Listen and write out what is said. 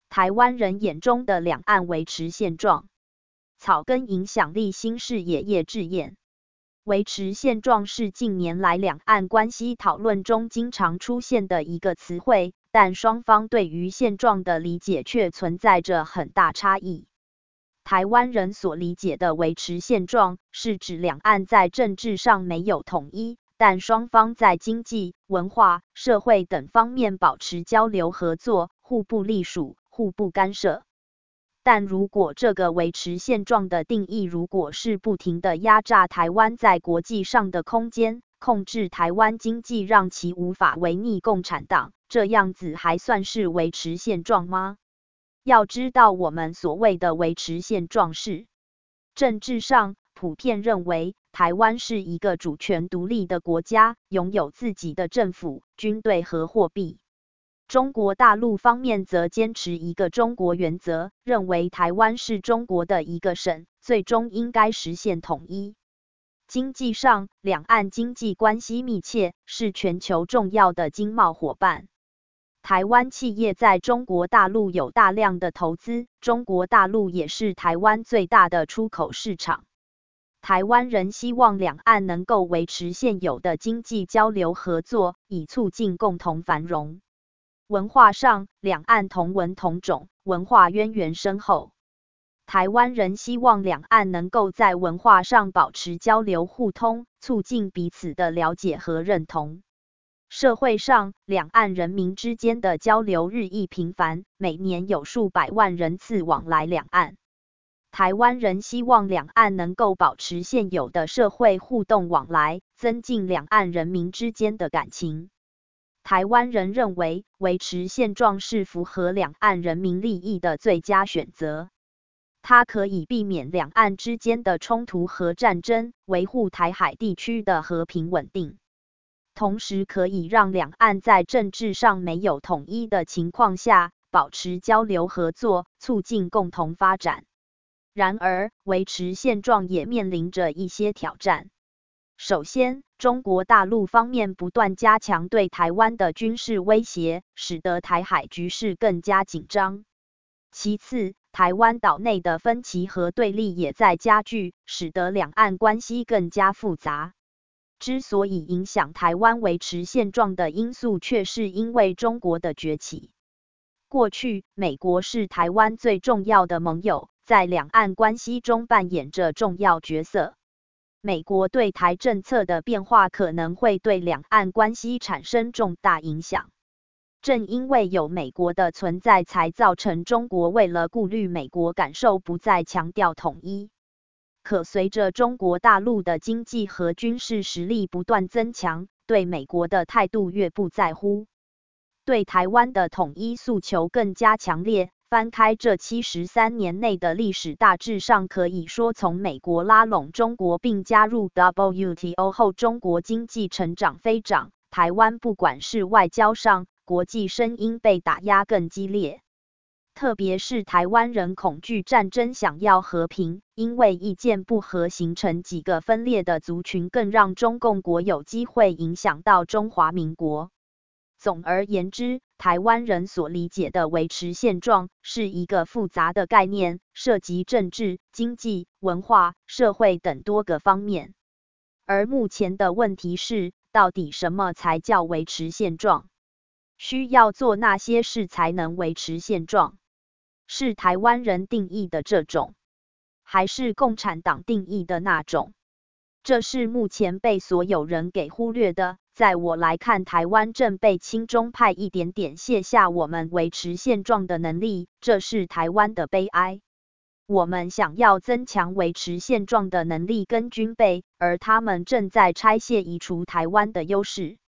台湾人眼中的两岸维持现状。草根影响力新视野叶智彦。维持现状是近年来两岸关系讨论中经常出现的一个词汇，但双方对于现状的理解却存在着很大差异。台湾人所理解的维持现状，是指两岸在政治上没有统一，但双方在经济、文化、社会等方面保持交流合作，互不隶属、互不干涉。但如果这个维持现状的定义如果是不停地压榨台湾在国际上的空间，控制台湾经济让其无法违逆共产党，这样子还算是维持现状吗？要知道我们所谓的维持现状是，政治上普遍认为台湾是一个主权独立的国家，拥有自己的政府、军队和货币。中国大陆方面则坚持一个中国原则，认为台湾是中国的一个省，最终应该实现统一。经济上，两岸经济关系密切，是全球重要的经贸伙伴。台湾企业在中国大陆有大量的投资，中国大陆也是台湾最大的出口市场。台湾人希望两岸能够维持现有的经济交流合作，以促进共同繁荣。文化上，两岸同文同种，文化渊源深厚。台湾人希望两岸能够在文化上保持交流互通，促进彼此的了解和认同。社会上，两岸人民之间的交流日益频繁，每年有数百万人次往来两岸。台湾人希望两岸能够保持现有的社会互动往来，增进两岸人民之间的感情。台湾人认为，维持现状是符合两岸人民利益的最佳选择。它可以避免两岸之间的冲突和战争，维护台海地区的和平稳定，同时可以让两岸在政治上没有统一的情况下，保持交流合作，促进共同发展。然而，维持现状也面临着一些挑战。首先，中国大陆方面不断加强对台湾的军事威胁，使得台海局势更加紧张。其次，台湾岛内的分歧和对立也在加剧，使得两岸关系更加复杂。之所以影响台湾维持现状的因素，却是因为中国的崛起。过去，美国是台湾最重要的盟友，在两岸关系中扮演着重要角色。美国对台政策的变化可能会对两岸关系产生重大影响。正因为有美国的存在，才造成中国为了顾虑美国感受，不再强调统一。可随着中国大陆的经济和军事实力不断增强，对美国的态度越不在乎，对台湾的统一诉求更加强烈。翻开这73年内的历史，大致上可以说，从美国拉拢中国并加入 WTO 后，中国经济成长飞涨，台湾不管是外交上，国际声音被打压更激烈。特别是台湾人恐惧战争，想要和平，因为意见不合形成几个分裂的族群，更让中共国有机会影响到中华民国。总而言之，台湾人所理解的维持现状是一个复杂的概念，涉及政治、经济、文化、社会等多个方面。而目前的问题是，到底什么才叫维持现状？需要做那些事才能维持现状？是台湾人定义的这种，还是共产党定义的那种？这是目前被所有人给忽略的。在我来看，台湾正被亲中派一点点卸下我们维持现状的能力，这是台湾的悲哀。我们想要增强维持现状的能力跟军备，而他们正在拆卸移除台湾的优势。